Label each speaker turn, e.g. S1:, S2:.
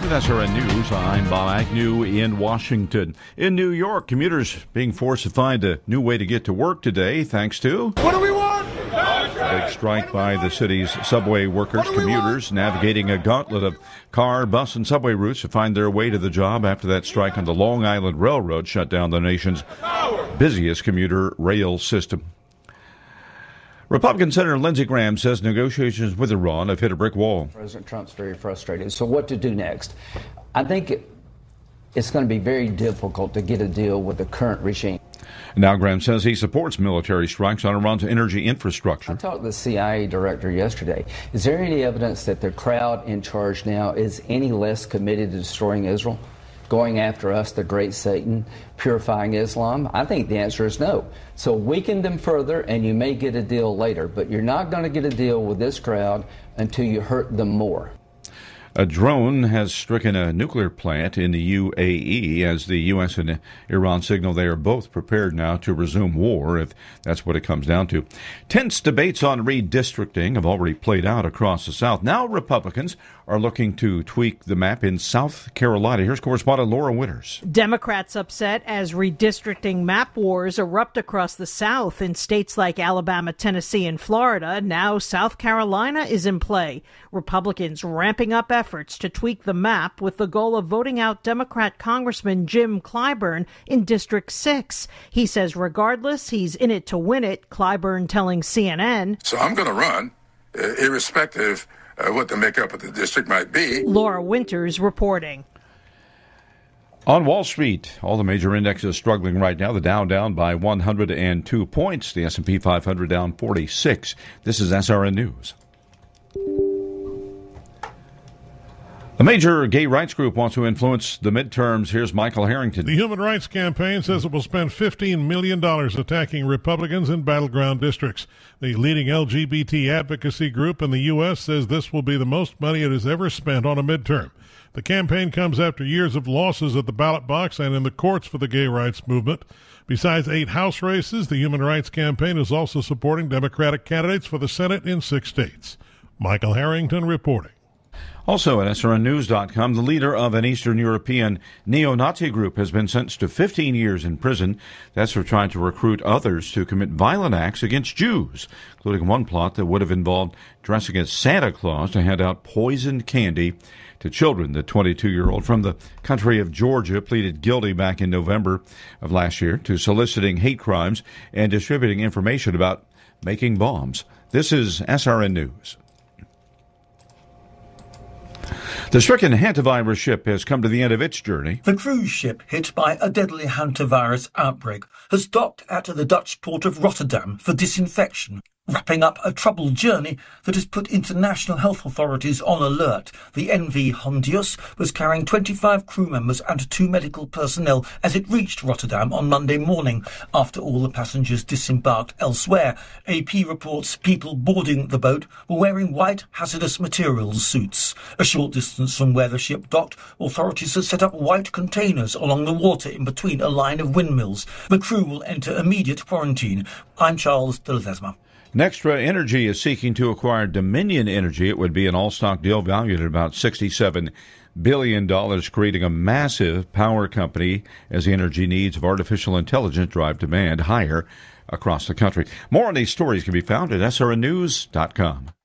S1: with SRN News, I'm Bob Agnew in Washington. In New York, commuters being forced to find a new way to get to work today thanks to...
S2: What do we want?
S1: A big strike by the city's subway workers. Commuters navigating a gauntlet of car, bus, and subway routes to find their way to the job after that strike on the Long Island Railroad shut down the nation's busiest commuter rail system. Republican Senator Lindsey Graham says negotiations with Iran have hit a brick wall.
S3: President Trump's very frustrated. So what to do next? I think it's going to be very difficult to get a deal with the current regime.
S1: Now Graham says he supports military strikes on Iran's energy infrastructure.
S3: I talked to the CIA director yesterday. Is there any evidence that the crowd in charge now is any less committed to destroying Israel, going after us, the great Satan, purifying Islam? I think the answer is no. So weaken them further and you may get a deal later, but you're not going to get a deal with this crowd until you hurt them more.
S1: A drone has stricken a nuclear plant in the UAE as the U.S. and Iran signal they are both prepared now to resume war, if that's what it comes down to. Tense debates on redistricting have already played out across the South. Now Republicans are looking to tweak the map in South Carolina. Here's correspondent Laura Winters.
S4: Democrats upset as redistricting map wars erupt across the South in states like Alabama, Tennessee, and Florida. Now South Carolina is in play. Republicans ramping up efforts to tweak the map with the goal of voting out Democrat Congressman Jim Clyburn in District 6. He says regardless, he's in it to win it, Clyburn telling CNN.
S5: So I'm going to run, irrespective of what the makeup of the district might be.
S4: Laura Winters reporting.
S1: On Wall Street, all the major indexes struggling right now. The Dow down by 102 points. The S&P 500 down 46. This is SRN News. A major gay rights group wants to influence the midterms. Here's Michael Harrington.
S6: The Human Rights Campaign says it will spend $15 million attacking Republicans in battleground districts. The leading LGBT advocacy group in the U.S. says this will be the most money it has ever spent on a midterm. The campaign comes after years of losses at the ballot box and in the courts for the gay rights movement. Besides 8 House races, the Human Rights Campaign is also supporting Democratic candidates for the Senate in 6 states. Michael Harrington reporting.
S1: Also at SRNnews.com, the leader of an Eastern European neo-Nazi group has been sentenced to 15 years in prison. That's for trying to recruit others to commit violent acts against Jews, including one plot that would have involved dressing as Santa Claus to hand out poisoned candy to children. The 22-year-old from the country of Georgia pleaded guilty back in November of last year to soliciting hate crimes and distributing information about making bombs. This is SRN News. The stricken hantavirus ship has come to the end of its journey.
S7: The cruise ship hit by a deadly hantavirus outbreak has docked at the Dutch port of Rotterdam for disinfection, wrapping up a troubled journey that has put international health authorities on alert. The NV Hondius was carrying 25 crew members and 2 medical personnel as it reached Rotterdam on Monday morning after all the passengers disembarked elsewhere. AP reports people boarding the boat were wearing white hazardous materials suits. A short distance from where the ship docked, authorities have set up white containers along the water in between a line of windmills. The crew will enter immediate quarantine. I'm Charles de Ledesma.
S1: Nextra Energy is seeking to acquire Dominion Energy. It would be an all-stock deal valued at about $67 billion, creating a massive power company as the energy needs of artificial intelligence drive demand higher across the country. More on these stories can be found at srnnews.com.